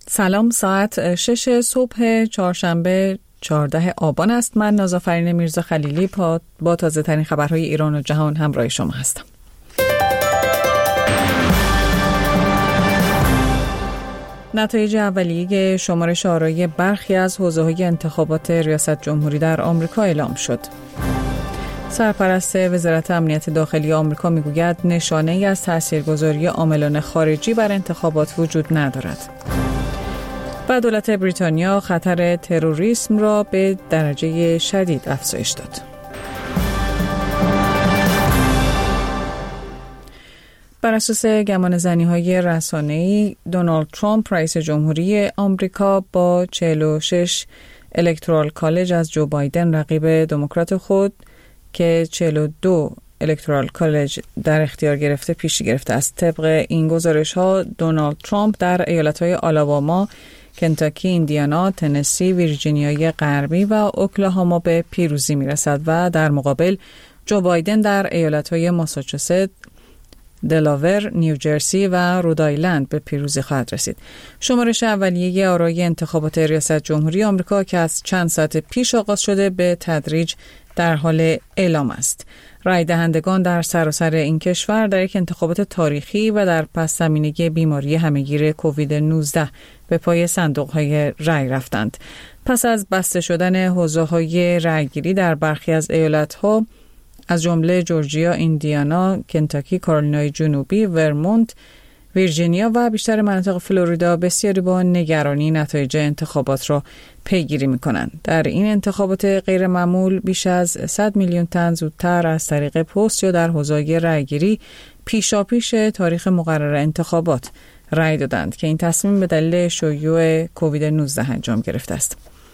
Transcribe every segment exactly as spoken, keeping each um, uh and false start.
سلام، ساعت شش صبح چهارشنبه چهاردهم آبان است. من نازافرین میرزا خلیلی با تازه ترین خبرهای ایران و جهان همراه شما هستم. نتایج اولیه شمارش آرای برخی از حوزه‌های انتخابات ریاست جمهوری در آمریکا اعلام شد. سرپرست وزارت امنیت داخلی آمریکا میگوید نشانه‌ای از تاثیرگذاری عاملان خارجی بر انتخابات وجود ندارد. و دولت بریتانیا خطر تروریسم را به درجه شدید افزایش داد. بر اساس گمانه‌زنی‌های رسانه‌ای، دونالد ترامپ رئیس جمهوری آمریکا با چهل و شش الکترال کالج از جو بایدن رقیب دموکرات خود که چهل و دو الکترال کالج در اختیار گرفته پیشی گرفته است. طبق این گزارش‌ها دونالد ترامپ در ایالت‌های آلاباما، کنتاکی، ایندیانا، تنسی، ویرجینیای غربی و اوکلاهاما به پیروزی میرسد و در مقابل جو بایدن در ایالت‌های ماساچوست، دلاور، نیوجرسی و رودایلند به پیروزی خواهد رسید. شمارش اولیه آرای انتخابات ریاست جمهوری آمریکا که از چند ساعت پیش آغاز شده به تدریج در حال اعلام است. رای دهندگان در سراسر این کشور در یک انتخابات تاریخی و در پس زمینه بیماری همهگیر کووید نوزده به پای صندوق‌های رای رفتند. پس از بسته شدن حوزه‌های رایگیری در برخی از ایالت‌ها از جمله جورجیا، ایندیانا، کنتاکی، کارولینای جنوبی، ورمونت، ویرجینیا و بیشتر مناطق فلوریدا، بسیاری با نگرانی نتایج انتخابات را پیگیری می‌کنند. در این انتخابات غیرمعمول بیش از صد میلیون تن زودتر از طریق پست یا در حوزه‌های رایگیری پیشاپیش تاریخ مقرر انتخابات رای دادند که این تصمیم به دلیل شیوع کووید نوزده انجام گرفته است.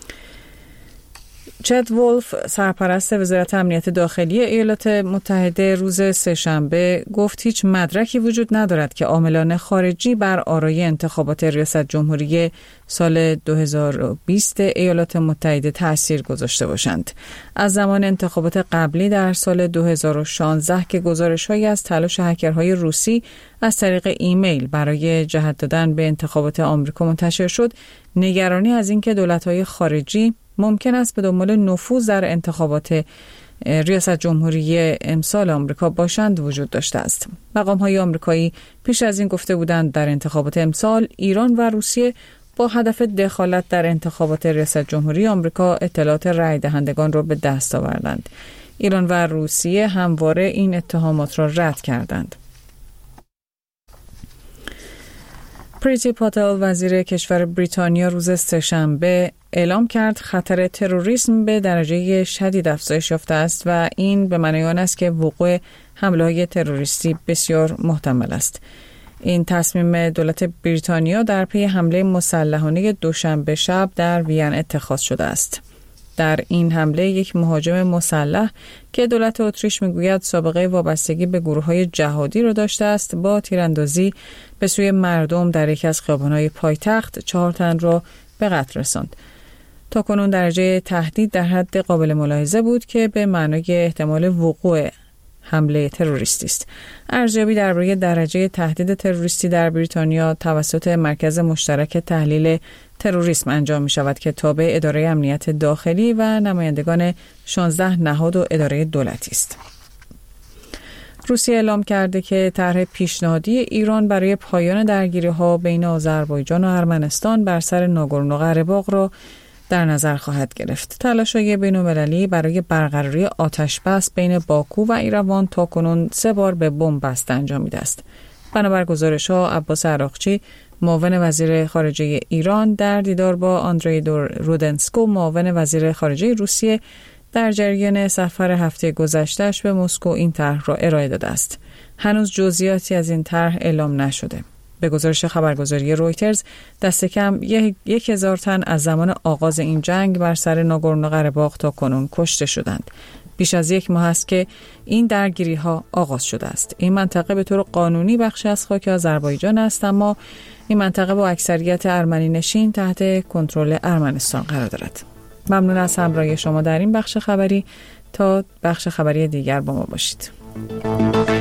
چد وولف، سرپرست وزارت امنیت داخلی ایالات متحده، روز سه‌شنبه گفت هیچ مدرکی وجود ندارد که عاملان خارجی بر آرای انتخابات ریاست جمهوری سال دو هزار و بیست ایالات متحده تأثیر گذاشته باشند. از زمان انتخابات قبلی در سال دو هزار و شانزده که گزارش‌هایی از تلاش هکرهای روسی از طریق ایمیل برای جهت دادن به انتخابات آمریکا منتشر شد، نگرانی از اینکه دولت‌های خارجی ممکن است به دنبال نفوذ در انتخابات ریاست جمهوری امسال آمریکا باشند وجود داشته است. مقام‌های آمریکایی پیش از این گفته بودند در انتخابات امسال ایران و روسیه با هدف دخالت در انتخابات ریاست جمهوری آمریکا اطلاعات رای دهندگان را به دست آوردند. ایران و روسیه همواره این اتهامات را رد کردند. پریتی پاتل، وزیر کشور بریتانیا، روز سه‌شنبه اعلام کرد خطر تروریسم به درجه شدید افزایش یافته است و این به معنای آن است که وقوع حمله‌های تروریستی بسیار محتمل است. این تصمیم دولت بریتانیا در پی حمله مسلحانه دوشنبه شب در وین اتخاذ شده است. در این حمله یک مهاجم مسلح که دولت اتریش میگوید سابقه وابستگی به گروه‌های جهادی را داشته است، با تیراندازی به سوی مردم در یکی از خیابان‌های پایتخت چهار تن را به قتل رساند. تاکنون درجه تهدید در حد قابل ملاحظه بود که به معنای احتمال وقوع حمله تروریستی است. ارزیابی درباره درجه تهدید تروریستی در بریتانیا توسط مرکز مشترک تحلیل تروریسم انجام می شود که تابع اداره امنیت داخلی و نمایندگان شانزده نهاد و اداره دولتی است. روسیه اعلام کرده که طرح پیشنهادی ایران برای پایان درگیری‌ها بین آذربایجان و ارمنستان بر سر ناگورنو قره‌باغ را در نظر خواهد گرفت. تلاش‌های بین‌المللی برای برقراری آتش‌بس بین باکو و ایروان تاکنون سه بار به بمب بسته انجامیده است. بنابر گزارش‌ها، عباس عراقچی، معاون وزیر خارجه ایران، در دیدار با آندری رودنسکو، معاون وزیر خارجه روسیه، در جریان سفر هفته گذشته‌اش به مسکو این طرح را ارائه داده است. هنوز جزئیاتی از این طرح اعلام نشده. به گزارش خبرگزاری رویترز، دست کم یک هزار تن از زمان آغاز این جنگ بر سر ناگورنو قره‌باغ تا کنون کشته شدند. بیش از یک ماه است که این درگیری ها آغاز شده است. این منطقه به طور قانونی بخشی از خاک آذربایجان است، اما این منطقه با اکثریت ارمنی نشین تحت کنترل ارمنستان قرار دارد. ممنون از همراهی شما در این بخش خبری. تا بخش خبری دیگر با ما باشید.